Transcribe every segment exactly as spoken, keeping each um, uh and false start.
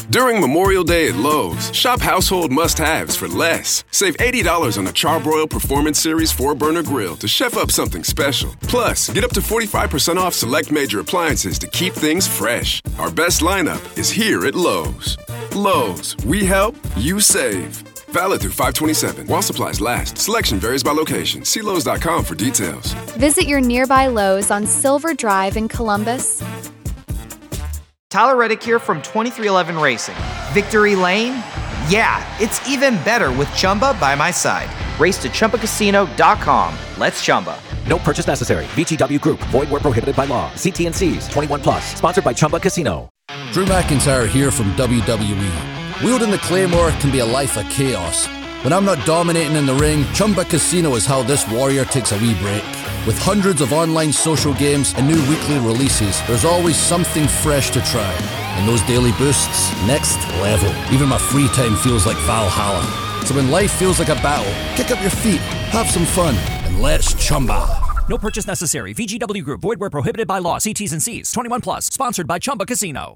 During Memorial Day at Lowe's, shop household must-haves for less. Save eighty dollars on a Charbroil Performance Series four burner grill to chef up something special. Plus, get up to forty-five percent off select major appliances to keep things fresh. Our best lineup is here at Lowe's. Lowe's, we help, you save. Valid through five twenty-seven. While supplies last. Selection varies by location. See Lowe's dot com for details. Visit your nearby Lowe's on Silver Drive in Columbus. Tyler Reddick here from twenty-three eleven Racing. Victory Lane? Yeah, it's even better with Chumba by my side. Race to Chumba Casino dot com. Let's Chumba. No purchase necessary. V G W Group. Void where prohibited by law. See T and C's. twenty-one plus. Sponsored by Chumba Casino. Drew McIntyre here from W W E. Wielding the Claymore can be a life of chaos. When I'm not dominating in the ring, Chumba Casino is how this warrior takes a wee break. With hundreds of online social games and new weekly releases, there's always something fresh to try. And those daily boosts, next level. Even my free time feels like Valhalla. So when life feels like a battle, kick up your feet, have some fun, and let's Chumba. No purchase necessary. V G W Group. Void where prohibited by law. See T's and C's. twenty-one plus. Sponsored by Chumba Casino.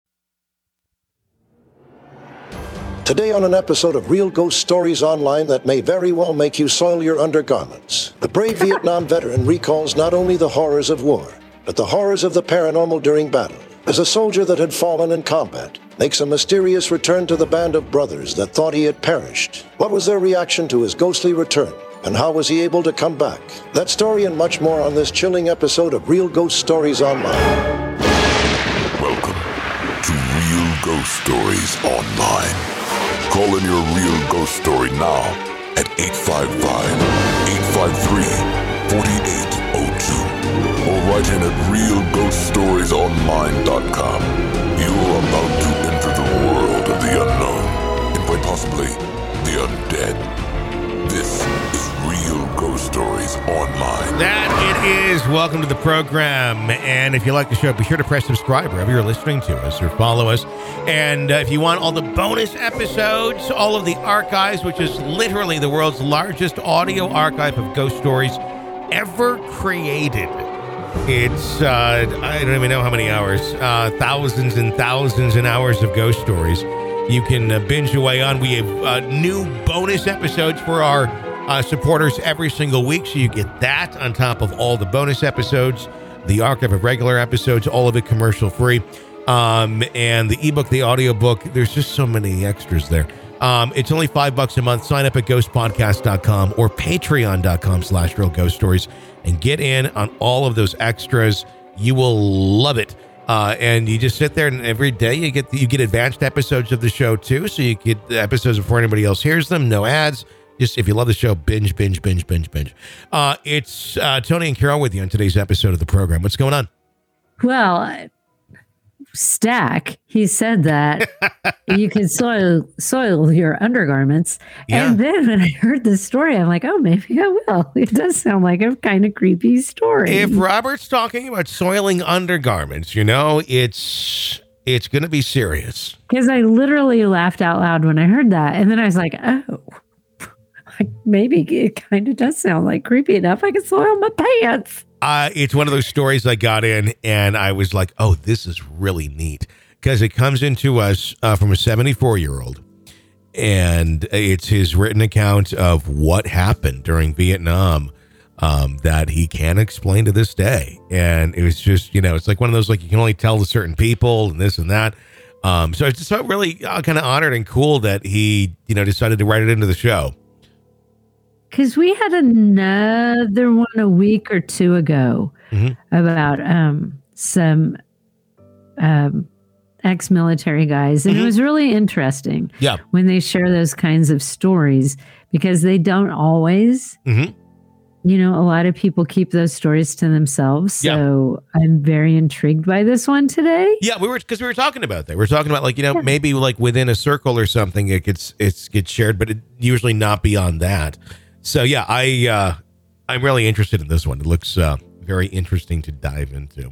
Today on an episode of Real Ghost Stories Online that may very well make you soil your undergarments, the brave Vietnam veteran recalls not only the horrors of war, but the horrors of the paranormal during battle. As a soldier that had fallen in combat makes a mysterious return to the band of brothers that thought he had perished. What was their reaction to his ghostly return, and how was he able to come back? That story and much more on this chilling episode of Real Ghost Stories Online. Welcome to Real Ghost Stories Online. Call in your real ghost story now at eight five five, eight five three, four eight zero two or write in at real ghost stories online dot com. You are about to enter the world of the unknown and quite possibly the undead. This is Real Ghost Stories Online. That it is. Welcome to the program. And if you like the show, be sure to press subscribe wherever you're listening to us or follow us. And uh, if you want all the bonus episodes, all of the archives, which is literally the world's largest audio archive of ghost stories ever created. It's, uh, I don't even know how many hours, uh, thousands and thousands and hours of ghost stories you can uh, binge away on. We have uh, new bonus episodes for our uh, supporters every single week, so you get that on top of all the bonus episodes, the archive of regular episodes, all of it commercial free, um, and the ebook, the audiobook. There's just so many extras there. Um, it's only five bucks a month. Sign up at ghost podcast dot com or patreon dot com slash real ghost stories and get in on all of those extras. You will love it. Uh, and you just sit there, and every day you get you get advanced episodes of the show too, so you get the episodes before anybody else hears them. No ads. Just if you love the show, binge, binge, binge, binge, binge. Uh, it's uh, Tony and Carol with you on today's episode of the program. What's going on? Well, Stack, he said that you can soil soil your undergarments. Yeah. And then when I heard this story, I'm like, oh, maybe I will. It does sound like a kind of creepy story. If Robert's talking about soiling undergarments, you know, it's it's going to be serious. Because I literally laughed out loud when I heard that. And then I was like, oh, maybe it kind of does sound like creepy enough. I can soil my pants. Uh, it's one of those stories I got in and I was like, oh, this is really neat because it comes into us uh, from a seventy-four year old and it's his written account of what happened during Vietnam um, that he can't explain to this day. And it was just, you know, it's like one of those, like you can only tell to certain people and this and that. Um, so it's just felt really uh, kind of honored and cool that he, you know, decided to write it into the show. Because we had another one a week or two ago mm-hmm. about um, some um, ex-military guys. And mm-hmm. it was really interesting yeah. when they share those kinds of stories because they don't always, mm-hmm. you know, a lot of people keep those stories to themselves. So yeah. I'm very intrigued by this one today. Yeah, we were because we were talking about that. We were talking about like, you know, yeah. maybe like within a circle or something, it gets it gets shared, but it usually not beyond that. So yeah, I uh, I'm really interested in this one. It looks uh, very interesting to dive into.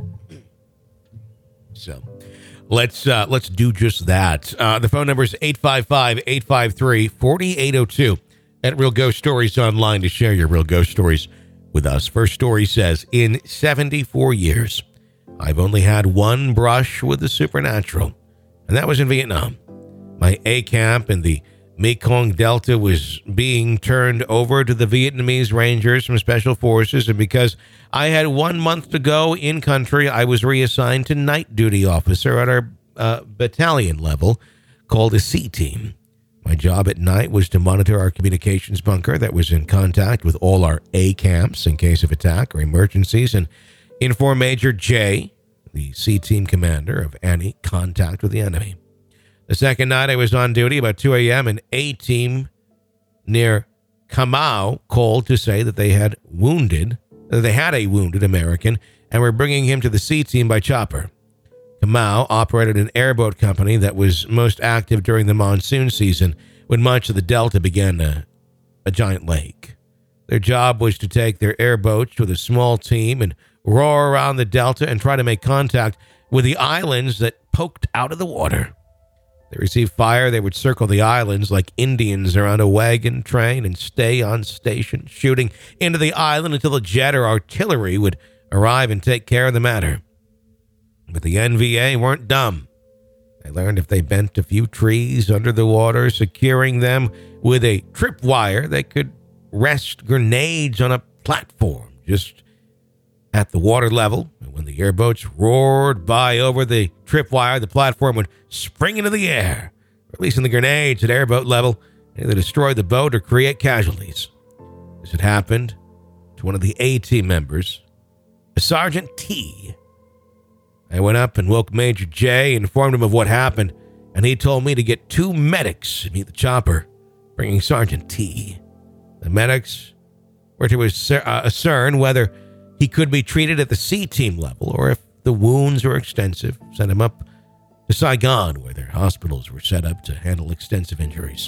So let's uh, let's do just that. Uh, the phone number is eight five five, eight five three, four eight zero two at Real Ghost Stories Online to share your real ghost stories with us. First story says, in seventy-four years, I've only had one brush with the supernatural. and that was in Vietnam. My A camp in the Mekong Delta was being turned over to the Vietnamese Rangers from Special Forces, and because I had one month to go in country, I was reassigned to night duty officer at our uh, battalion level, called a C team. My job at night was to monitor our communications bunker that was in contact with all our A camps in case of attack or emergencies, and inform Major J, the C team commander, of any contact with the enemy. The second night I was on duty, about two a.m., an A-team near Kamau called to say that they had wounded, that they had a wounded American and were bringing him to the C-team by chopper. Kamau operated an airboat company that was most active during the monsoon season when much of the Delta began a, a giant lake. Their job was to take their airboats with a small team and roar around the Delta and try to make contact with the islands that poked out of the water. They received fire, they would circle the islands like Indians around a wagon train and stay on station, shooting into the island until the jet or artillery would arrive and take care of the matter. But the N V A weren't dumb. They learned if they bent a few trees under the water, securing them with a tripwire, they could rest grenades on a platform just at the water level. And when the airboats roared by over the tripwire, the platform would spring into the air, releasing the grenades at airboat level, and either destroy the boat or create casualties. This had happened to one of the A-team members, a Sergeant T. I went up and woke Major J, informed him of what happened, and he told me to get two medics to meet the chopper, bringing Sergeant T. The medics were to ascertain whether he could be treated at the C-team level, or if the wounds were extensive, send him up to Saigon, where their hospitals were set up to handle extensive injuries.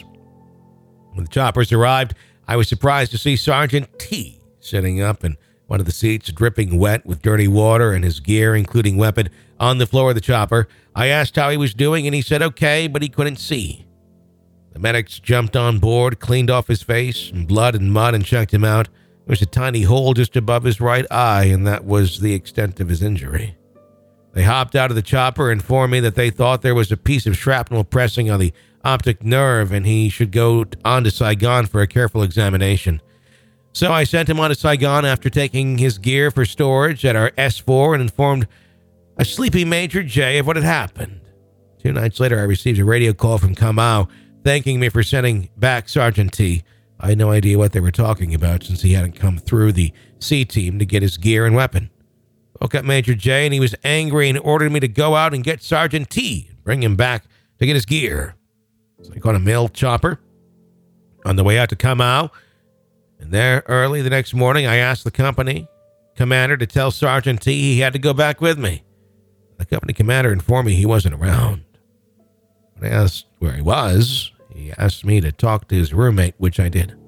When the choppers arrived, I was surprised to see Sergeant T sitting up in one of the seats, dripping wet with dirty water, and his gear, including weapon, on the floor of the chopper. I asked how he was doing, and he said okay, but he couldn't see. The medics jumped on board, cleaned off his face and blood and mud, and checked him out. There was a tiny hole just above his right eye, and that was the extent of his injury. They hopped out of the chopper and informed me that they thought there was a piece of shrapnel pressing on the optic nerve, and he should go on to Saigon for a careful examination. So I sent him on to Saigon after taking his gear for storage at our S four and informed a sleepy Major J of what had happened. Two nights later, I received a radio call from Kamau thanking me for sending back Sergeant T. I had no idea what they were talking about since he hadn't come through the C-team to get his gear and weapon. Woke up Major J, and he was angry and ordered me to go out and get Sergeant T and bring him back to get his gear. So I caught a mail chopper on the way out to Kamau, and there early the next morning I asked the company commander to tell Sergeant T he had to go back with me. The company commander informed me he wasn't around. When I asked where he was, he asked me to talk to his roommate, which I did.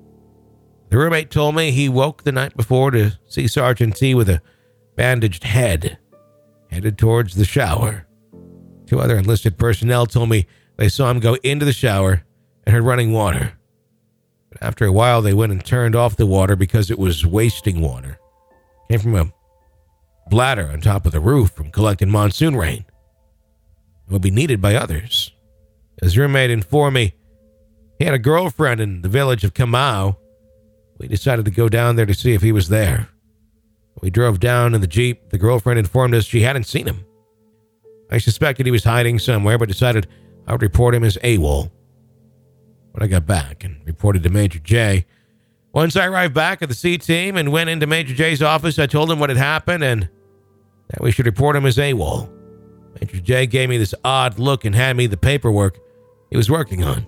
The roommate told me he woke the night before to see Sergeant T with a bandaged head, headed towards the shower. Two other enlisted personnel told me they saw him go into the shower and heard running water. But after a while, they went and turned off the water because it was wasting water. It came from a bladder on top of the roof from collecting monsoon rain. It would be needed by others. His roommate informed me he had a girlfriend in the village of Kamau. We decided to go down there to see if he was there. We drove down in the Jeep. The girlfriend informed us she hadn't seen him. I suspected he was hiding somewhere, but decided I would report him as AWOL. When I got back and reported to Major J, once I arrived back at the C-team and went into Major J's office, I told him what had happened and that we should report him as AWOL. Major J gave me this odd look and handed me the paperwork he was working on.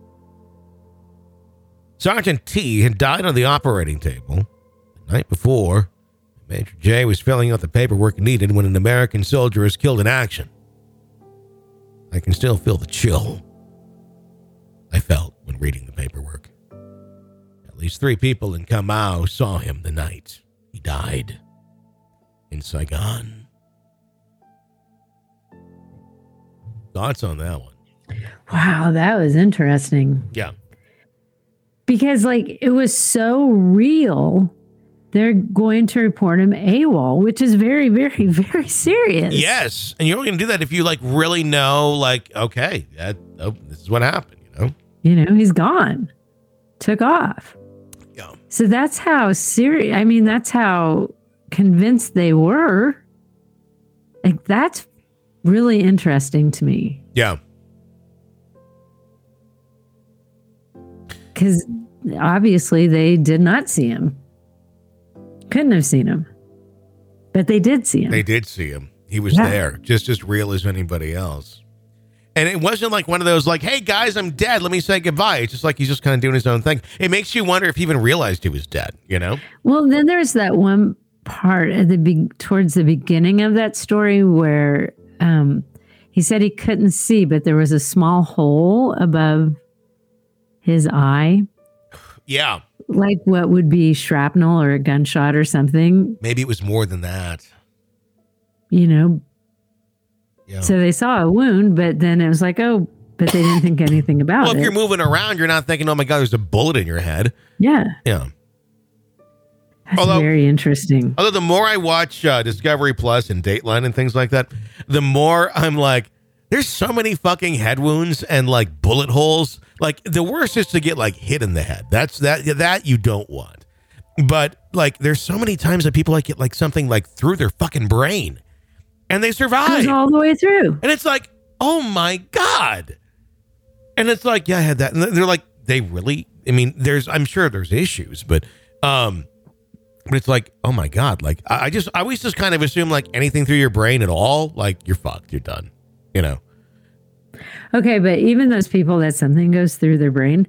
Sergeant T had died on the operating table the night before. Major J was filling out the paperwork needed when an American soldier was killed in action. I can still feel the chill I felt when reading the paperwork. At least three people in Kamau saw him the night he died in Saigon. Thoughts on that one? Wow, that was interesting. Yeah. Because, like, it was so real they're going to report him AWOL, which is very, very, very serious. Yes. And you're only going to do that if you like really know, like, okay, that, oh, this is what happened, you know? You know, he's gone, took off. Yeah. So that's how serious, I mean, that's how convinced they were. Like, that's really interesting to me. Yeah. Because obviously they did not see him. Couldn't have seen him. But they did see him. They did see him. He was Yeah. there, just as real as anybody else. And it wasn't like one of those like, hey, guys, I'm dead. Let me say goodbye. It's just like he's just kind of doing his own thing. It makes you wonder if he even realized he was dead, you know? Well, then there's that one part at the be- towards the beginning of that story where um, he said he couldn't see, but there was a small hole above his eye. Yeah. Like what would be shrapnel or a gunshot or something, Maybe it was more than that. you know. Yeah. So they saw a wound, but then it was like, oh, but they didn't think anything about Well, if it. you're moving around, you're not thinking, oh my God, there's a bullet in your head. Yeah. Yeah. That's Although- very interesting. Although the more I watch uh, Discovery Plus and Dateline and things like that, the more I'm like, there's so many fucking head wounds and like bullet holes. Like the worst is to get like hit in the head. That's that that you don't want. But like there's so many times that people like get like something like through their fucking brain and they survive. Goes all the way through. And it's like, oh my God. And it's like, yeah, I had that. And they're like, they really, I mean, there's, I'm sure there's issues, but, um, but it's like, oh my God. Like, I I just, I always just kind of assume like anything through your brain at all, like you're fucked, you're done, you know? Okay, but even those people that something goes through their brain,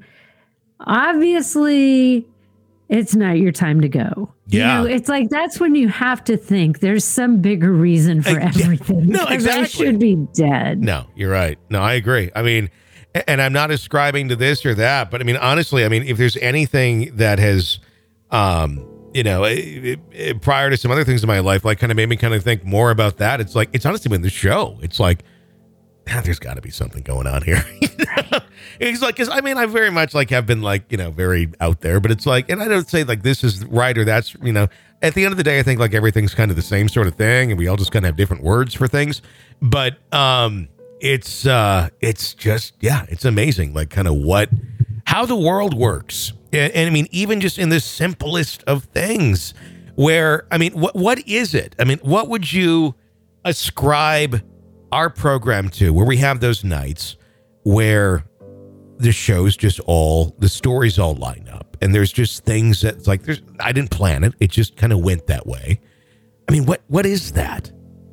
obviously it's not your time to go. Yeah. You know, it's like that's when you have to think there's some bigger reason for Uh, yeah. everything. No, because I exactly. should be dead. No, you're right. No, I agree. I mean, a- and I'm not ascribing to this or that, but I mean, honestly, I mean, if there's anything that has, um, you know, it, it, it- prior to some other things in my life, like kind of made me kind of think more about that. It's like, it's honestly been the show. It's like, ah, there's got to be something going on here. You know? It's like, cause I mean, I very much like have been like, you know, very out there, but it's like, and I don't say like this is right or that's, you know, at the end of the day, I think like everything's kind of the same sort of thing. And we all just kind of have different words for things. But um, it's, uh, it's just, yeah, it's amazing. Like kind of what, how the world works. And, and I mean, even just in the simplest of things where, I mean, what what is it? I mean, what would you ascribe our program to, where we have those nights where the shows just all, the stories all line up and there's just things that's like, there's, I didn't plan it. It just kind of went that way. I mean, what, what is that?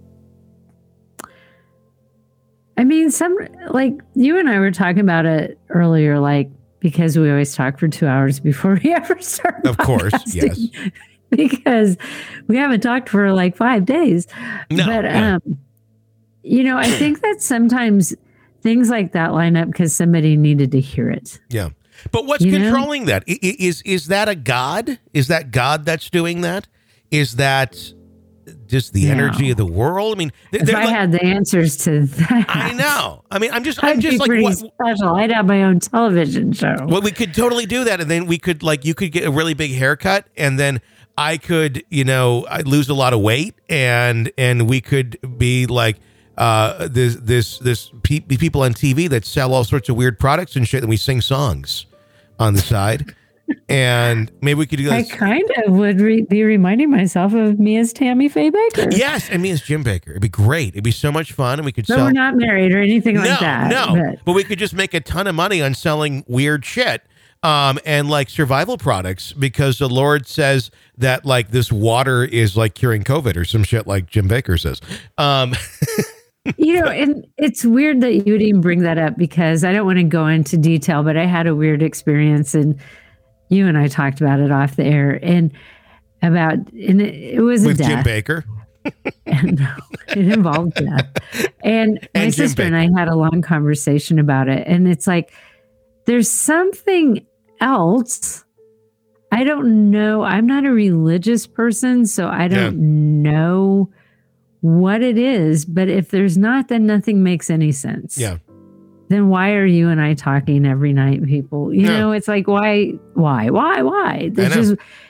I mean, some like you and I were talking about it earlier, like because we always talk for two hours before we ever start. Of course, yes. Because we haven't talked for like five days. No, but yeah. um, you know, I think that sometimes things like that line up because somebody needed to hear it. Yeah. But what's You know? controlling that? I- i- Is is that a God? Is that God that's doing that? Is that just the No. energy of the world? I mean, th- If they're I like- had the answers to that, I know. I mean, I'm just, I'd I'm just be like, pretty what, special. I'd have my own television show. well, we could totally do that, and then we could like, you could get a really big haircut, and then I could, you know, I'd lose a lot of weight, and and we could be like, uh, this this this pe- people on T V that sell all sorts of weird products and shit, and we sing songs on the side. And maybe we could do I this. kind of would re- be reminding myself of me as Tammy Faye Baker. Yes, and me as Jim Baker. It'd be great. It'd be so much fun, and we could But sell. we're not married or anything no, like that. no, but- but we could just make a ton of money on selling weird shit, um, and like survival products, because the Lord says that like this water is like curing COVID or some shit, like Jim Baker says. Um, You know, and it's weird that you would even bring that up because I don't want to go into detail, but I had a weird experience and you and I talked about it off the air and about, and it, it was a with death. Jim Baker. And no, it involved death. And my And Jim sister and I had a long conversation about it. And it's like, there's something else. I don't know. I'm not a religious person, so I don't know what it is. But if there's not, then nothing makes any sense. Yeah. Then why are you and I talking every night, people? You Yeah. know, it's like, why, why, why, why? There's know. just,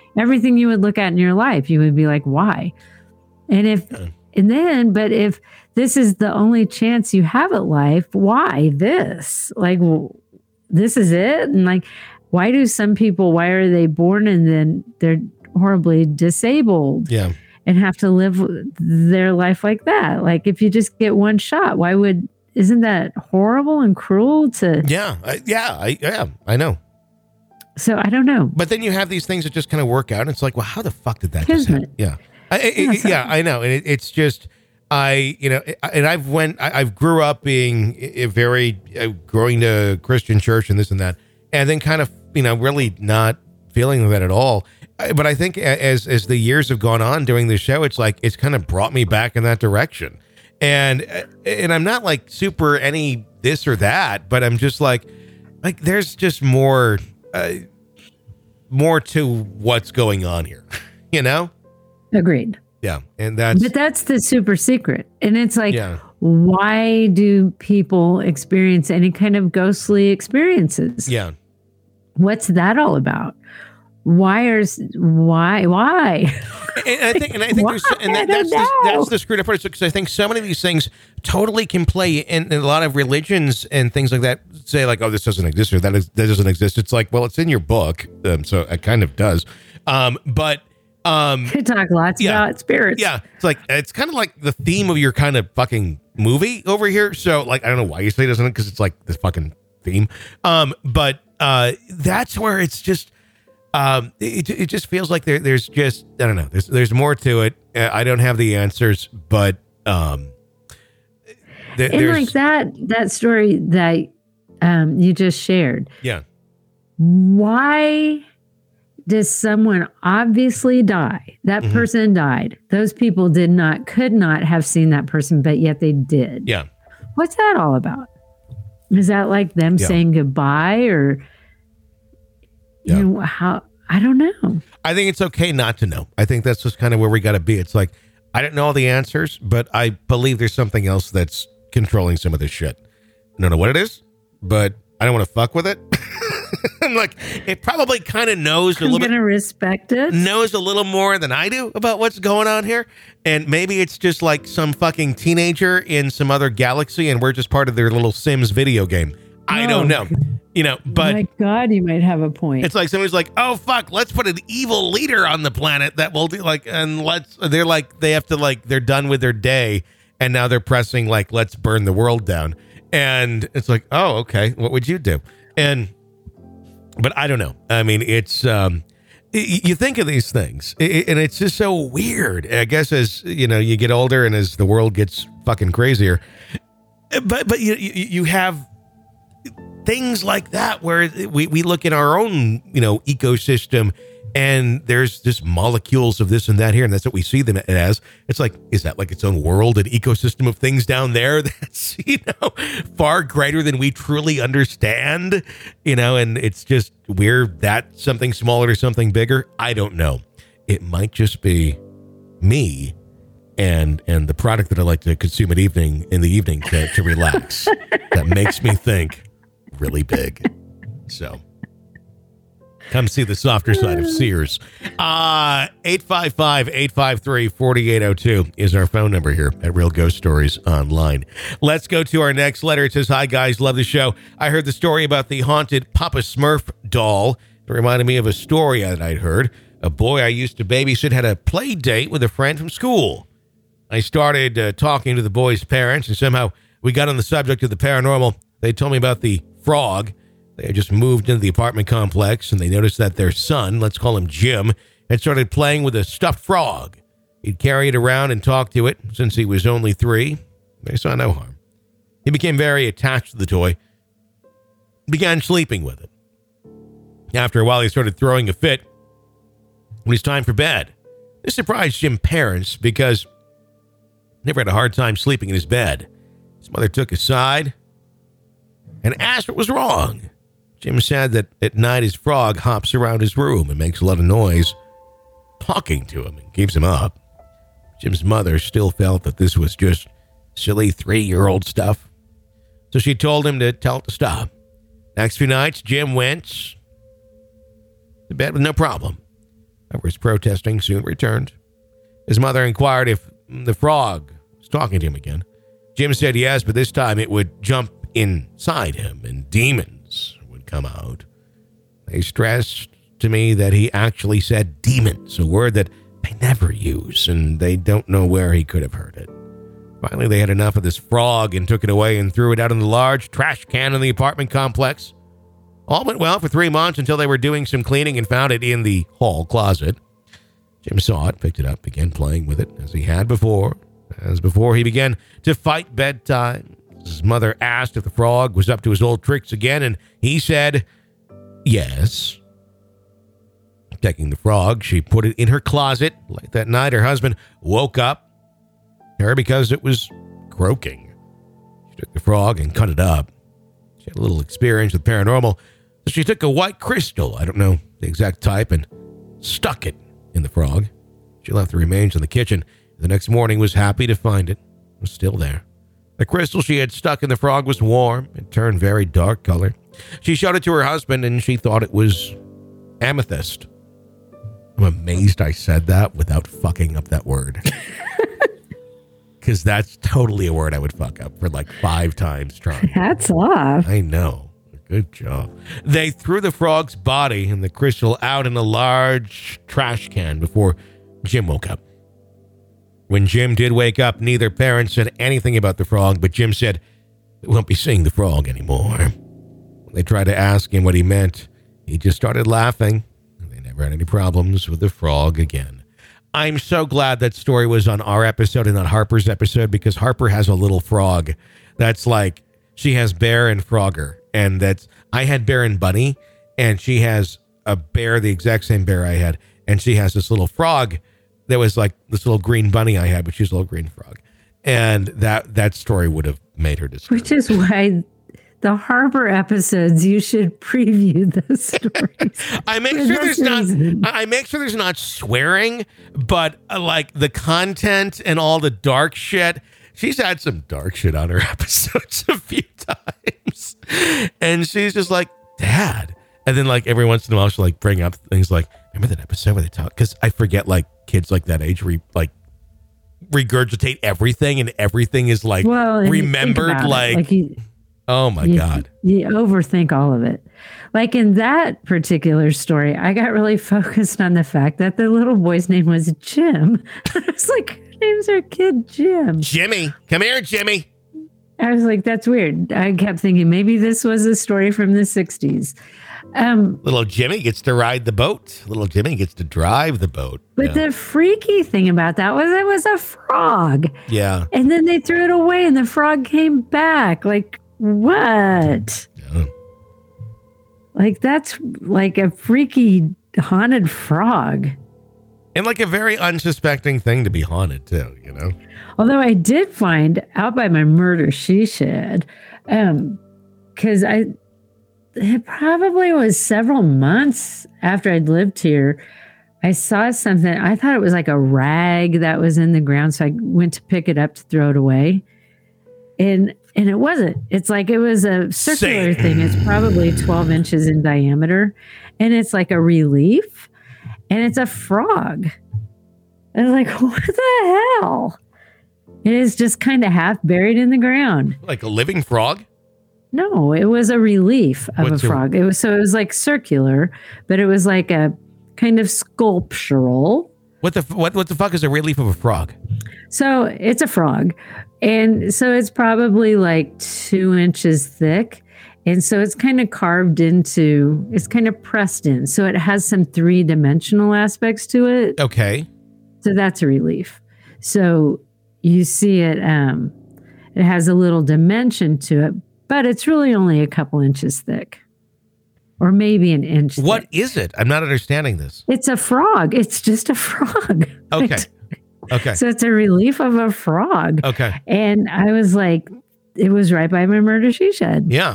everything you would look at in your life, you would be like, why? And if, yeah. and then, but if this is the only chance you have at life, why this? Like, well, this is it? And like, why do some people, why are they born and then they're horribly disabled? Yeah. And have to live their life like that? Like, if you just get one shot, why would, isn't that horrible and cruel to? Yeah. I, yeah. I, yeah, I know. So I don't know. But then you have these things that just kind of work out. And it's like, well, how the fuck did that just happen? Yeah. I, it, yeah, it, yeah, I know. And it, it's just, I, you know, and I've went, I, I've grew up being a very, uh, going to Christian church and this and that. And then kind of, you know, really not feeling that at all. But I think as as the years have gone on doing this show, it's like it's kind of brought me back in that direction. And and I'm not like super any this or that, but I'm just like, like there's just more, uh, more to what's going on here, you know? Agreed. Yeah. And that's, but that's the super secret. And it's like, yeah. Why do people experience any kind of ghostly experiences? Yeah. What's that all about? Why are why why? And I think and I think why? there's and that, that's the, that's the screwed up part because I think so many of these things totally can play in, in a lot of religions and things like that. Say like, oh, this doesn't exist or that is, that doesn't exist. It's like, well, it's in your book, um, so it kind of does. Um, but um, you talk lots yeah, about spirits. Yeah, it's like it's kind of like the theme of your kind of fucking movie over here. So like, I don't know why you say it doesn't because it's like the fucking theme. Um, but uh, that's where it's just. Um, it it just feels like there there's just I don't know there's there's more to it. I don't have the answers, but um, th- and like that that story that um you just shared. Yeah. Why does someone obviously die? That mm-hmm. person died. Those people did not could not have seen that person, but yet they did. Yeah. What's that all about? Is that like them yeah. saying goodbye or? You yeah. know, how, I don't know. I think it's okay not to know. I think that's just kind of where we got to be. It's like, I don't know all the answers, but I believe there's something else that's controlling some of this shit. I don't know what it is, but I don't want to fuck with it. I'm like, it probably kind of knows a I'm little gonna bit. respect it. Knows a little more than I do about what's going on here. And maybe it's just like some fucking teenager in some other galaxy and we're just part of their little Sims video game. I oh. don't know. You know, but my God, you might have a point. It's like somebody's like, oh fuck, let's put an evil leader on the planet that will do like, and let's. They're like, they have to like, they're done with their day, and now they're pressing like, let's burn the world down, and it's like, oh okay, what would you do? And, but I don't know. I mean, it's um, you think of these things, and it's just so weird. I guess as you know, you get older, and as the world gets fucking crazier, but but you you have. Things like that where we, we look at our own, you know, ecosystem and there's just molecules of this and that here. And that's what we see them as. It's like, is that like its own world, an ecosystem of things down there that's, you know, far greater than we truly understand, you know, and it's just we're that something smaller or something bigger. I don't know. It might just be me and and the product that I like to consume at evening in the evening to, to relax that makes me think really big. So come see the softer side of Sears. Uh, eight five five, eight five three, four eight zero two is our phone number here at Real Ghost Stories Online. Let's go to our next letter. It says, hi guys, love the show. I heard the story about the haunted Papa Smurf doll. It reminded me of a story that I'd heard. A boy I used to babysit had a play date with a friend from school. I started uh, talking to the boy's parents, and somehow we got on the subject of the paranormal. They told me about the frog. They had just moved into the apartment complex, and they noticed that their son, let's call him Jim, had started playing with a stuffed frog. He'd carry it around and talk to it since he was only three. They saw no harm. He became very attached to the toy, began sleeping with it. After a while, he started throwing a fit when it's time for bed. This surprised Jim's parents because he never had a hard time sleeping in his bed. His mother took his side and asked what was wrong. Jim said that at night his frog hops around his room and makes a lot of noise, talking to him and keeps him up. Jim's mother still felt that this was just silly three-year-old stuff, so she told him to tell it to stop. Next few nights, Jim went to bed with no problem. whoever was protesting soon returned. His mother inquired if the frog was talking to him again. Jim said yes, but this time it would jump inside him and demons would come out. They stressed to me that he actually said demons, a word that they never use, and they don't know where he could have heard it. Finally, they had enough of this frog and took it away and threw it out in the large trash can in the apartment complex. All went well for three months until they were doing some cleaning and found it in the hall closet. Jim saw it, picked it up, began playing with it as he had before. As before, he began to fight bedtime. His mother asked if the frog was up to his old tricks again, and he said yes. Taking the frog, she put it in her closet. Late that night, her husband woke up her because it was croaking. She took the frog and cut it up. She had a little experience with paranormal, so she took a white crystal, I don't know the exact type, and stuck it in the frog. She left the remains in the kitchen. The next morning was happy to find it. It was still there. The crystal she had stuck in the frog was warm. It turned very dark color. She showed it to her husband, and she thought it was amethyst. I'm amazed I said that without fucking up that word. Because that's totally a word I would fuck up for like five times trying. Hats off. I know. Good job. They threw the frog's body and the crystal out in a large trash can before Jim woke up. When Jim did wake up, neither parent said anything about the frog, but Jim said, "We won't be seeing the frog anymore." When they tried to ask him what he meant, he just started laughing. They never had any problems with the frog again. I'm so glad that story was on our episode and not Harper's episode, because Harper has a little frog that's like, she has Bear and Frogger, and that's, I had Bear and Bunny, and she has a bear, the exact same bear I had, and she has this little frog that was like this little green bunny I had, but she's a little green frog. And that that story would have made her disturbed. Which is why the Harper episodes, you should preview those stories. I make sure there's reason. not I make sure there's not swearing, but uh, like the content and all the dark shit. She's had some dark shit on her episodes a few times. And she's just like, Dad. And then like every once in a while she'll like bring up things like, remember that episode where they talk? Because I forget, like kids like that age re- like regurgitate everything, and everything is like well, remembered like, like you, oh my you, God. You overthink all of it. Like in that particular story, I got really focused on the fact that the little boy's name was Jim. I was like, names our kid Jim. Jimmy. Come here, Jimmy. I was like, that's weird. I kept thinking maybe this was a story from the sixties. Um, Little Jimmy gets to ride the boat. Little Jimmy gets to drive the boat. But yeah. the freaky thing about that was it was a frog. Yeah. And then they threw it away and the frog came back. Like, what? Yeah. Like, that's like a freaky haunted frog. And like a very unsuspecting thing to be haunted too, you know? Although I did find out by my murder she shed, um, because I... it probably was several months after I'd lived here. I saw something. I thought it was like a rag that was in the ground. So I went to pick it up to throw it away. And and it wasn't. It's like it was a circular Same. thing. It's probably twelve inches in diameter. And it's like a relief. And it's a frog. I was like, what the hell? It is just kind of half buried in the ground. Like a living frog? No, it was a relief of What's a frog. It was so it was like circular, but it was like a kind of sculptural. What the what what the fuck is a relief of a frog? So it's a frog, and so it's probably like two inches thick, and so it's kind of carved into. It's kind of pressed in, so it has some three dimensional aspects to it. Okay, so that's a relief. So you see it. Um, it has a little dimension to it. But it's really only a couple inches thick, or maybe an inch thick. What is it? I'm not understanding this. It's a frog. It's just a frog. Okay. Okay. So it's a relief of a frog. Okay. And I was like, it was right by my murder she shed. Yeah.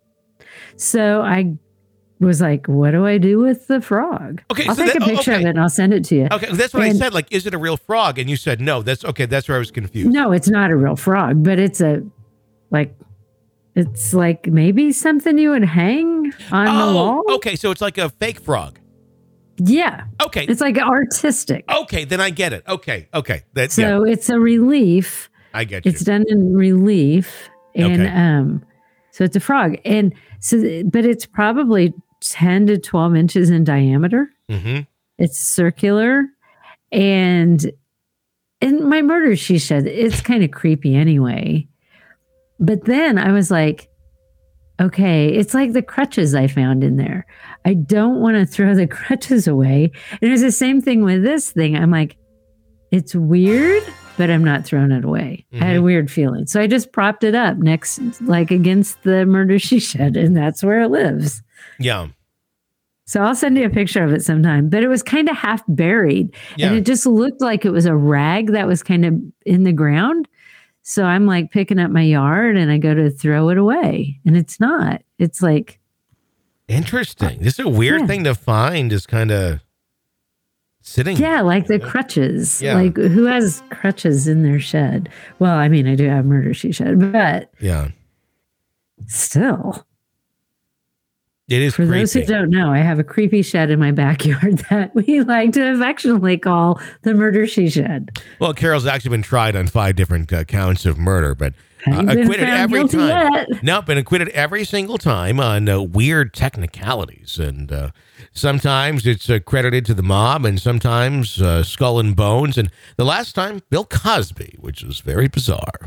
So I was like, what do I do with the frog? Okay. I'll so take that, a picture okay. of it and I'll send it to you. Okay. That's what and, I said. Like, is it a real frog? And you said no. That's okay. That's where I was confused. No, it's not a real frog, but it's a, like, it's like maybe something you would hang on oh, the wall. Okay, so it's like a fake frog. Yeah. Okay. It's like artistic. Okay, then I get it. Okay, okay. That, so yeah. it's a relief. I get you. It's done in relief. And okay. um, so it's a frog. And so, but it's probably ten to twelve inches in diameter. Mm-hmm. It's circular. And in my murder, she said, it's kind of creepy anyway. But then I was like, okay, it's like the crutches I found in there. I don't want to throw the crutches away. And it was the same thing with this thing. I'm like, it's weird, but I'm not throwing it away. Mm-hmm. I had a weird feeling. So I just propped it up next, like against the murder she shed, and that's where it lives. Yeah. So I'll send you a picture of it sometime. But it was kind of half buried. Yeah. And it just looked like it was a rag that was kind of in the ground. So I'm like picking up my yard and I go to throw it away. And it's not. It's like. Interesting. This is a weird yeah. thing to find, is kind of sitting. Yeah, like the crutches. Yeah. Like who has crutches in their shed? Well, I mean, I do have murder she shed, but. Yeah. Still. It is For creepy. those who don't know, I have a creepy shed in my backyard that we like to affectionately call the murder she shed. Well, Carol's actually been tried on five different uh, counts of murder, but uh, acquitted every time. Yet. No, been acquitted every single time on uh, weird technicalities. And uh, sometimes it's uh, credited to the mob, and sometimes uh, skull and bones. And the last time, Bill Cosby, which was very bizarre.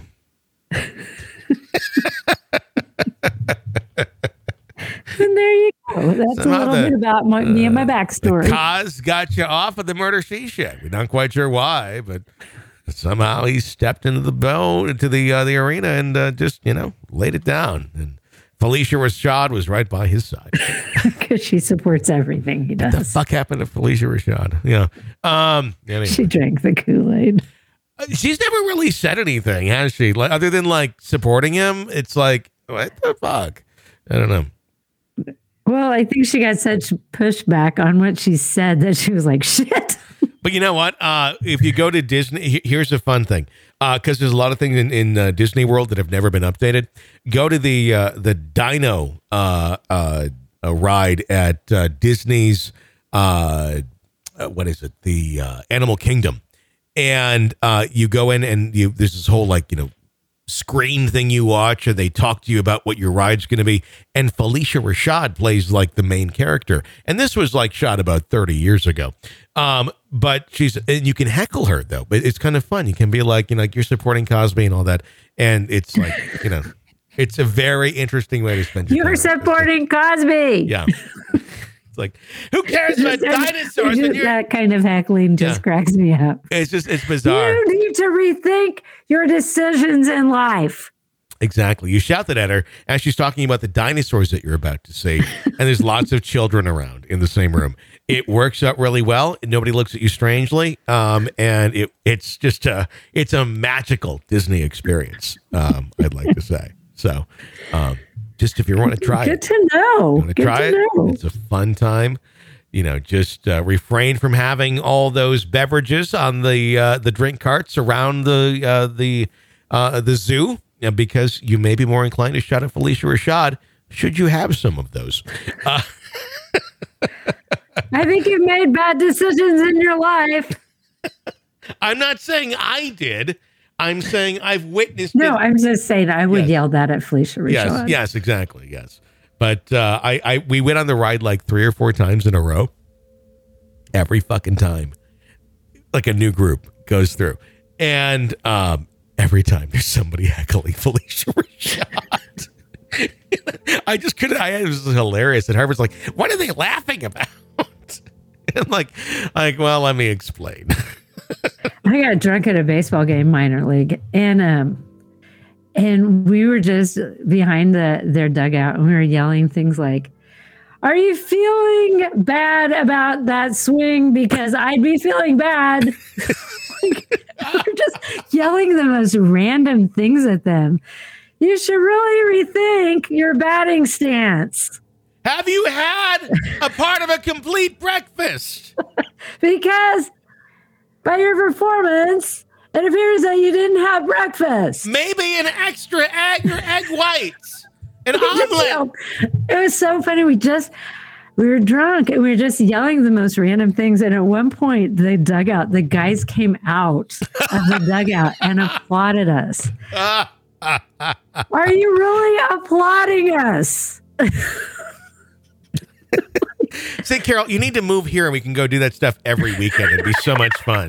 And there you go. That's Somehow a little the, bit about my, uh, me and my backstory. Cos got you off of the murder she shed. We're not quite sure why, but somehow he stepped into the boat, into the uh, the arena, and uh, just you know laid it down. And Phylicia Rashad was right by his side because she supports everything he does. What the fuck happened to Phylicia Rashad? Yeah, um, anyway. She drank the Kool-Aid. She's never really said anything, has she? Like, other than like supporting him, it's like what the fuck? I don't know. Well, I think she got such pushback on what she said that she was like, shit. But you know what? Uh, if you go to Disney, here's a fun thing. Because uh, there's a lot of things in, in uh, Disney World that have never been updated. Go to the uh, the Dino uh, uh, uh, ride at uh, Disney's, uh, uh, what is it? The uh, Animal Kingdom. And uh, you go in and you there's this whole like, you know, screen thing you watch, or they talk to you about what your ride's going to be. And Phylicia Rashad plays like the main character. And this was like shot about thirty years ago. Um, but she's, and you can heckle her though, but it's kind of fun. You can be like, you know, like you're supporting Cosby and all that. And it's like, you know, it's a very interesting way to spend your You're time. supporting Cosby. Yeah. It's like, who cares about dinosaurs? Just, that kind of heckling just yeah. cracks me up. It's just, it's bizarre. You need to rethink your decisions in life. Exactly. You shout that at her as she's talking about the dinosaurs that you're about to see. And there's lots of children around in the same room. It works out really well. Nobody looks at you strangely. Um, and it it's just a, it's a magical Disney experience, um, I'd like to say. So, um, just if you want to try Good it. Good to know. You want to Good try to it? know. It's a fun time. You know, just uh, refrain from having all those beverages on the uh, the drink carts around the uh, the uh, the zoo, because you may be more inclined to shout at Phylicia Rashad should you have some of those. Uh, I think you've made bad decisions in your life. I'm not saying I did. I'm saying I've witnessed no, it. I'm just saying I would yes. yell that at Phylicia Rashad. Yes, yes, exactly, yes. But uh, I, I, we went on the ride like three or four times in a row. Every fucking time, like a new group goes through, and um, every time there's somebody heckling Phylicia Rashad. I just couldn't. I it was hilarious. And Harvard's like, "What are they laughing about?" And like, like, well, let me explain. I got drunk at a baseball game, minor league, and um, and we were just behind the their dugout, and we were yelling things like, "Are you feeling bad about that swing? Because I'd be feeling bad." Like, we're just yelling the most random things at them. You should really rethink your batting stance. Have you had a part of a complete breakfast? Because by your performance, it appears that you didn't have breakfast. Maybe an extra egg or egg whites. An omelet. It was so funny. We just, we were drunk and we were just yelling the most random things. And at one point, the dugout, the guys came out of the dugout and applauded us. Are you really applauding us? Say, Carol, you need to move here and we can go do that stuff every weekend. It'd be so much fun.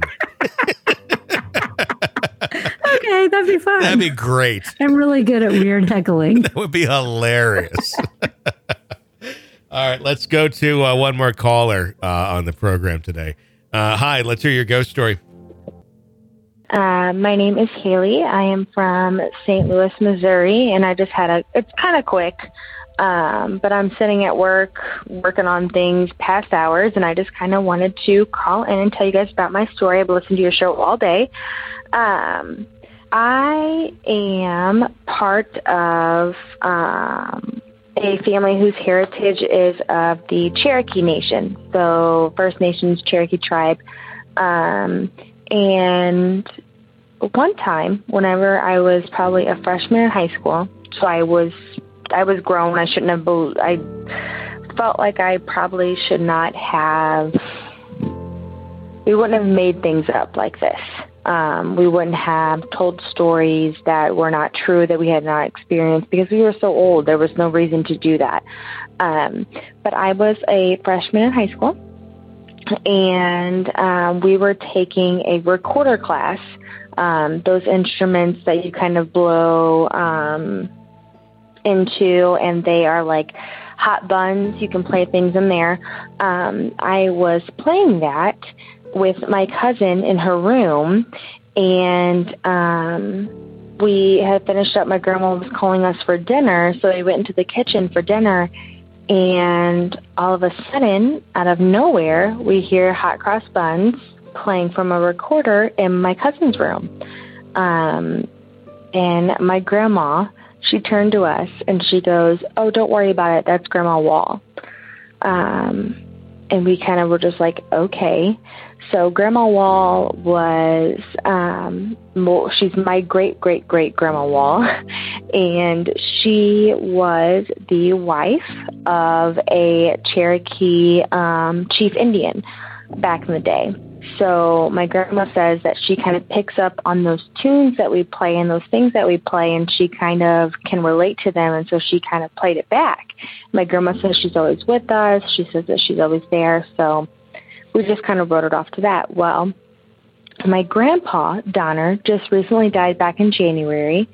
Okay, that'd be fun. That'd be great. I'm really good at weird heckling. That would be hilarious. All right, let's go to uh, one more caller uh, on the program today. Uh, hi, let's hear your ghost story. Uh, my name is Haley. I am from Saint Louis, Missouri, and I just had a, it's kind of quick, um, but I'm sitting at work, working on things past hours, and I just kind of wanted to call in and tell you guys about my story. I've listened to your show all day. Um, I am part of um, a family whose heritage is of the Cherokee Nation, so First Nations Cherokee tribe. Um, and one time, whenever I was probably a freshman in high school, so I was I was grown. I shouldn't have. Be- I felt like I probably should not have. We wouldn't have made things up like this. Um, we wouldn't have told stories that were not true, that we had not experienced, because we were so old. There was no reason to do that. Um, but I was a freshman in high school, and um, we were taking a recorder class, um, those instruments that you kind of blow um, into, and they are like hot buns. You can play things in there. Um, I was playing that with my cousin in her room, and um, we had finished up. My grandma was calling us for dinner, so we went into the kitchen for dinner, and all of a sudden, out of nowhere, we hear Hot Cross Buns playing from a recorder in my cousin's room. Um, and my grandma, she turned to us, and she goes, "Oh, don't worry about it. That's Grandma Wall." Um, and we kind of were just like, okay. So Grandma Wall was, um, more, she's my great, great, great Grandma Wall. And she was the wife of a Cherokee um, chief Indian back in the day. So my grandma says that she kind of picks up on those tunes that we play and those things that we play, and she kind of can relate to them, and so she kind of played it back. My grandma says she's always with us. She says that she's always there, so we just kind of wrote it off to that. Well, my grandpa, Donner, just recently died back in January,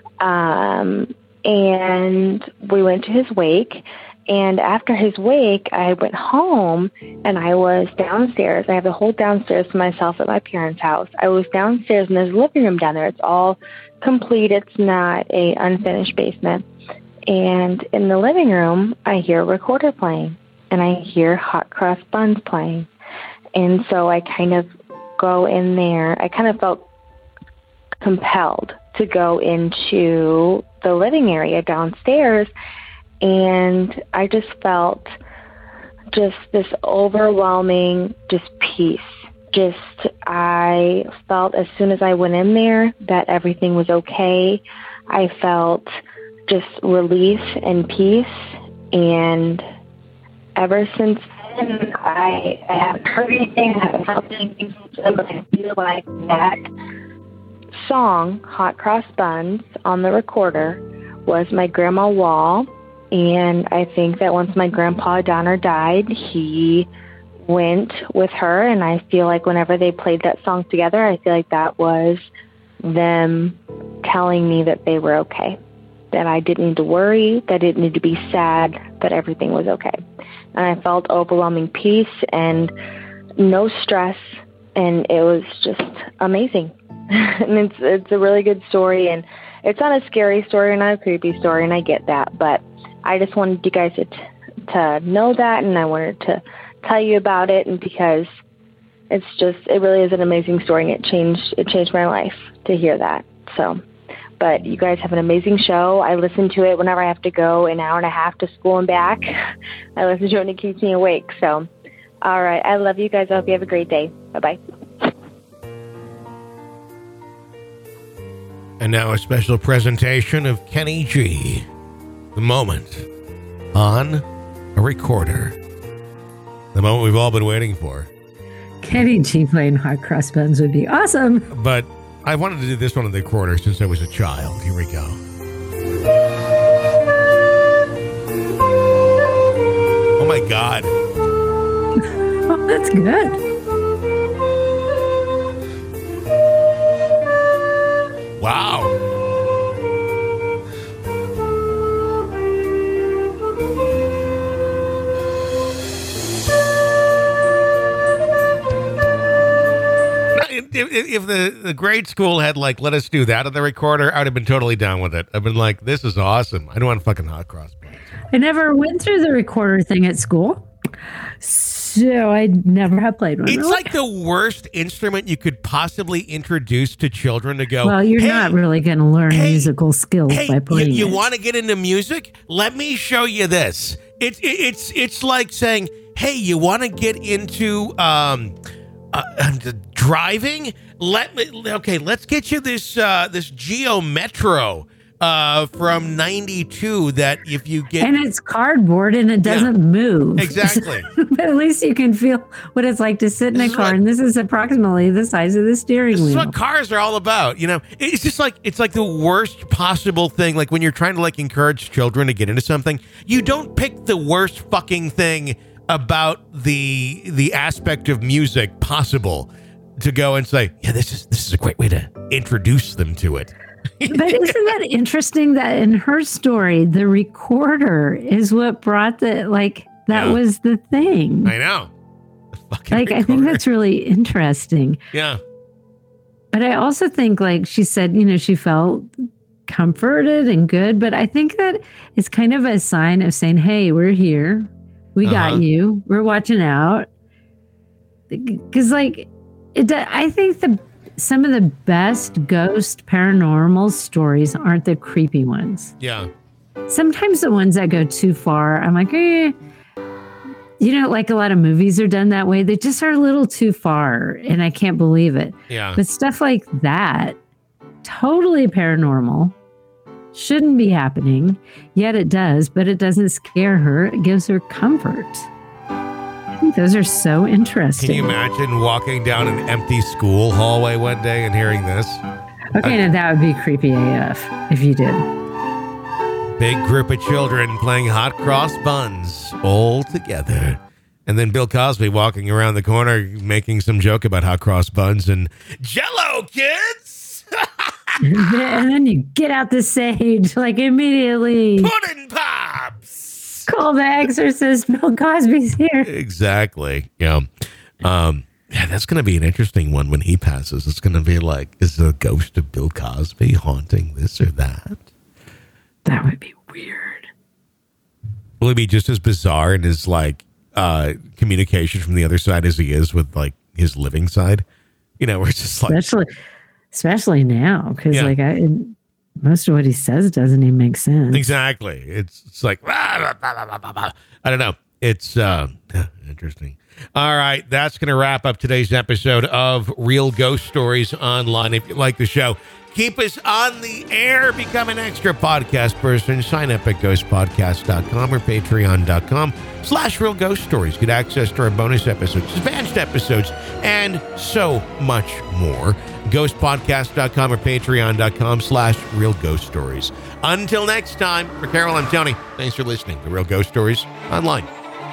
um, and we went to his wake. And after his wake, I went home, and I was downstairs. I have the whole downstairs to myself at my parents' house. I was downstairs, and there's a living room down there. It's all complete. It's not a unfinished basement. And in the living room, I hear a recorder playing, and I hear Hot Cross Buns playing. And so I kind of go in there. I kind of felt compelled to go into the living area downstairs, and I just felt just this overwhelming just peace. Just I felt as soon as I went in there that everything was okay. I felt just relief and peace, and ever since then, I, I haven't heard anything, I haven't felt anything since then, but I feel like that song, Hot Cross Buns, on the recorder was my Grandma Wall. And I think that once my grandpa, Donner, died, he went with her. And I feel like whenever they played that song together, I feel like that was them telling me that they were okay, that I didn't need to worry, that I didn't need to be sad, that everything was okay. And I felt overwhelming peace and no stress. And it was just amazing. And it's, it's a really good story. And it's not a scary story or not a creepy story. And I get that. But I just wanted you guys to, to know that, and I wanted to tell you about it, and because it's just, it really is an amazing story, and it changed, it changed my life to hear that. So, but you guys have an amazing show. I listen to it whenever I have to go an hour and a half to school and back. I listen to it and it keeps me awake. So, all right. I love you guys. I hope you have a great day. Bye-bye. And now a special presentation of Kenny G. The Moment on a Recorder. The moment we've all been waiting for. Kenny G playing Hot Cross Buns would be awesome. But I wanted to do this one in the quarter since I was a child. Here we go. Oh my God. Oh, that's good. Wow. If, if the, the grade school had, like, let us do that on the recorder, I would have been totally down with it. I've been like, this is awesome. I don't want fucking hot cross buns. I never went through the recorder thing at school, so I never have played one. It's really. like the worst instrument you could possibly introduce to children to go, well, you're hey, not really going to learn hey, musical skills hey, by playing you, you it. want to get into music? Let me show you this. It, it, it's it's like saying, hey, you want to get into um, uh, uh, driving? Let me. Okay, let's get you this uh, this Geo Metro uh, from ninety-two. That if you get and it's cardboard and it doesn't yeah, move exactly. But at least you can feel what it's like to sit in this a car, what, and this is approximately the size of the steering this wheel. This is what cars are all about. You know, it's just like it's like the worst possible thing. Like when you're trying to like encourage children to get into something, you don't pick the worst fucking thing about the the aspect of music possible to go and say, yeah, this is this is a great way to introduce them to it. But isn't that interesting that in her story, the recorder is what brought the, like, that yeah. was the thing. I know. The fucking like, recorder. I think that's really interesting. Yeah. But I also think, like she said, you know, she felt comforted and good. But I think that it's kind of a sign of saying, hey, we're here. We uh-huh. got you. We're watching out. Because, like, it, I think the some of the best ghost paranormal stories aren't the creepy ones. Yeah. Sometimes the ones that go too far, I'm like, eh. You know, like a lot of movies are done that way. They just are a little too far, and I can't believe it. Yeah. But stuff like that, totally paranormal, shouldn't be happening, yet it does, but it doesn't scare her. It gives her comfort. I think those are so interesting. Can you imagine walking down an empty school hallway one day and hearing this? Okay, uh, now that would be creepy A F if you did. Big group of children playing hot cross buns all together. And then Bill Cosby walking around the corner making some joke about hot cross buns and Jell-O, kids! And then you get out the sage, like, immediately. Pudding pops! Call the exorcist. Bill Cosby's here. Exactly. Yeah. Um, yeah, that's going to be an interesting one when he passes. It's going to be like, is the ghost of Bill Cosby haunting this or that? That would be weird. Will he be just as bizarre in his, like, uh, communication from the other side as he is with, like, his living side? You know, where it's just like... Especially, especially now, because, yeah. like, I... In, most of what he says doesn't even make sense. Exactly. It's it's like, blah, blah, blah, blah, blah. I don't know. It's uh, interesting. All right. That's going to wrap up today's episode of Real Ghost Stories Online. If you like the show, keep us on the air. Become an extra podcast person. Sign up at ghost podcast dot com or patreon dot com slash real ghost stories. Get access to our bonus episodes, advanced episodes, and so much more. ghost podcast dot com or patreon dot com slash real ghost stories. Until next time, for Carol, I'm Tony. Thanks for listening to Real Ghost Stories Online.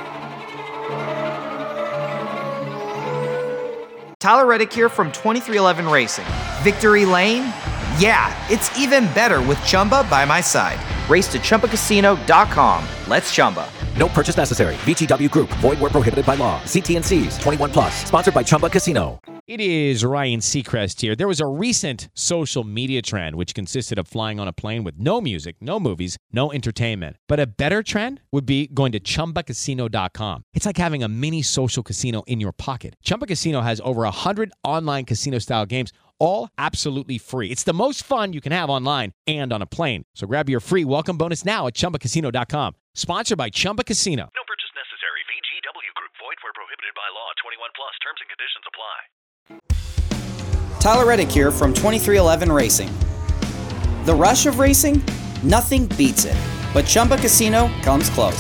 Tyler Reddick here from twenty-three eleven Racing. Victory Lane? Yeah, it's even better with Chumba by my side. Race to Chumba Casino dot com. Let's Chumba. No purchase necessary. V G W Group. Void where prohibited by law. See T and C's. twenty-one plus. Sponsored by Chumba Casino. It is Ryan Seacrest here. There was a recent social media trend which consisted of flying on a plane with no music, no movies, no entertainment. But a better trend would be going to Chumba Casino dot com. It's like having a mini social casino in your pocket. Chumba Casino has over one hundred online casino-style games, all absolutely free. It's the most fun you can have online and on a plane. So grab your free welcome bonus now at Chumba Casino dot com. Sponsored by Chumba Casino. No purchase necessary. V G W Group. Void where prohibited by law. twenty-one plus. Terms and conditions apply. Tyler Reddick here from twenty-three eleven Racing. The rush of racing? Nothing beats it. But Chumba Casino comes close.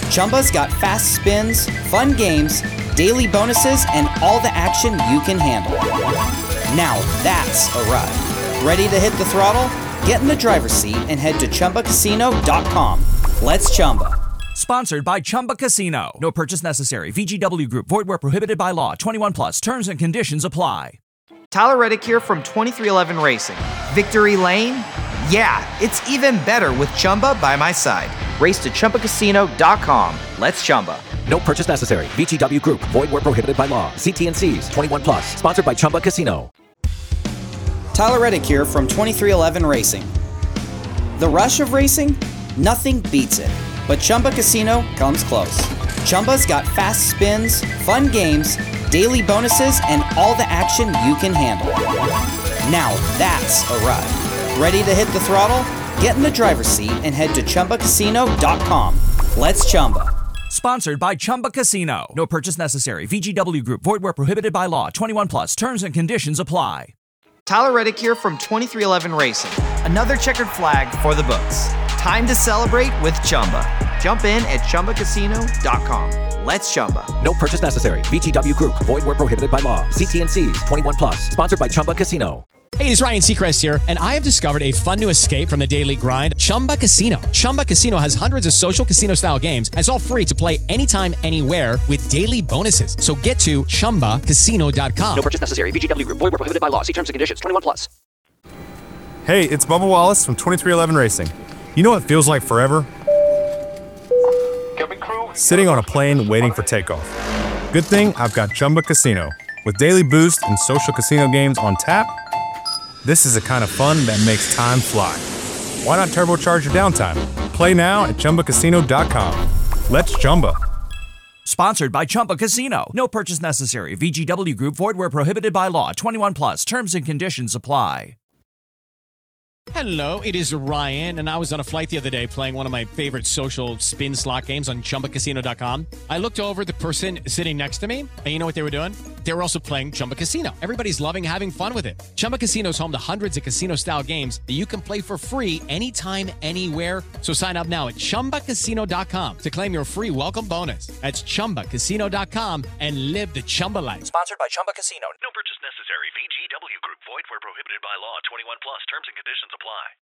Chumba's got fast spins, fun games, daily bonuses, and all the action you can handle. Now that's a ride. Ready to hit the throttle? Get in the driver's seat and head to Chumba Casino dot com. Let's Chumba. Sponsored by Chumba Casino. No purchase necessary. V G W Group. Void where prohibited by law. twenty-one plus. Terms and conditions apply. Tyler Reddick here from twenty-three eleven Racing. Victory Lane? Yeah, it's even better with Chumba by my side. Race to Chumba Casino dot com. Let's Chumba. No purchase necessary. V G W Group. Void where prohibited by law. See T and C's. twenty-one plus. Sponsored by Chumba Casino. Tyler Reddick here from twenty-three eleven Racing. The rush of racing? Nothing beats it. But Chumba Casino comes close. Chumba's got fast spins, fun games, daily bonuses, and all the action you can handle. Now that's a ride. Ready to hit the throttle? Get in the driver's seat and head to Chumba Casino dot com. Let's Chumba. Sponsored by Chumba Casino. No purchase necessary. V G W Group. Void where prohibited by law. twenty-one plus. Terms and conditions apply. Tyler Reddick here from twenty-three eleven Racing. Another checkered flag for the books. Time to celebrate with Chumba. Jump in at Chumba Casino dot com. Let's Chumba. No purchase necessary. V G W Group. Void where prohibited by law. See T and C's. twenty-one plus. Sponsored by Chumba Casino. Hey, it's Ryan Seacrest here, and I have discovered a fun new escape from the daily grind, Chumba Casino. Chumba Casino has hundreds of social casino-style games, and it's all free to play anytime, anywhere with daily bonuses. So get to Chumba Casino dot com. No purchase necessary. V G W Group. Void where prohibited by law. See terms and conditions. twenty-one plus. Hey, it's Bubba Wallace from twenty-three eleven Racing. You know what feels like forever? Sitting on a plane waiting for takeoff. Good thing I've got Chumba Casino. With daily boost and social casino games on tap, this is the kind of fun that makes time fly. Why not turbocharge your downtime? Play now at Chumba Casino dot com. Let's Chumba. Sponsored by Chumba Casino. No purchase necessary. V G W Group. Void where prohibited by law. twenty-one plus. Terms and conditions apply. Hello, it is Ryan, and I was on a flight the other day playing one of my favorite social spin slot games on Chumba Casino dot com. I looked over at the person sitting next to me, and you know what they were doing? They were also playing Chumba Casino. Everybody's loving having fun with it. Chumba Casino is home to hundreds of casino-style games that you can play for free anytime, anywhere. So sign up now at Chumba Casino dot com to claim your free welcome bonus. That's Chumba Casino dot com and live the Chumba life. Sponsored by Chumba Casino. No purchase necessary. V G W Group. Void where prohibited by law. twenty-one plus. Terms and conditions apply.